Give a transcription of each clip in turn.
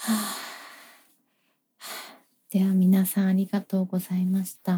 では皆さんありがとうございました。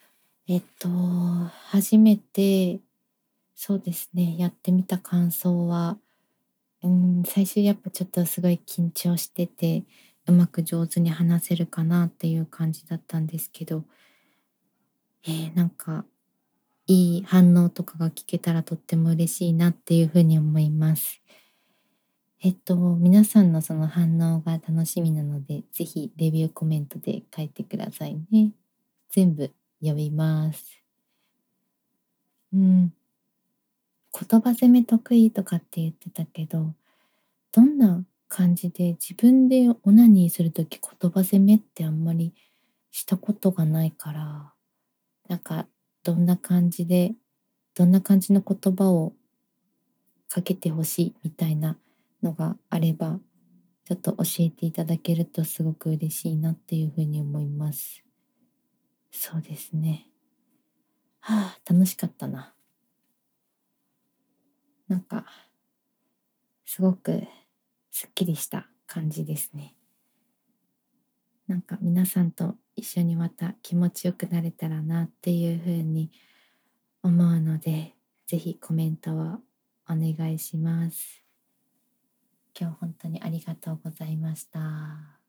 初めて、そうですね、やってみた感想は、最初やっぱちょっとすごい緊張してて、うまく上手に話せるかなっていう感じだったんですけど、なんかいい反応とかが聞けたらとっても嬉しいなっていうふうに思います。皆さんのその反応が楽しみなので、ぜひレビューコメントで書いてくださいね。全部読みます。うん。言葉攻め得意とかって言ってたけど、どんな感じで自分でオナニーするとき言葉攻めってあんまりしたことがないから、なんかどんな感じで、どんな感じの言葉をかけてほしいみたいなのがあれば、ちょっと教えていただけるとすごく嬉しいなっていうふうに思います。そうですね。楽しかったな。なんか、すごくすっきりした感じですね。なんか皆さんと一緒にまた気持ちよくなれたらなっていうふうに思うので、ぜひコメントをお願いします。今日本当にありがとうございました。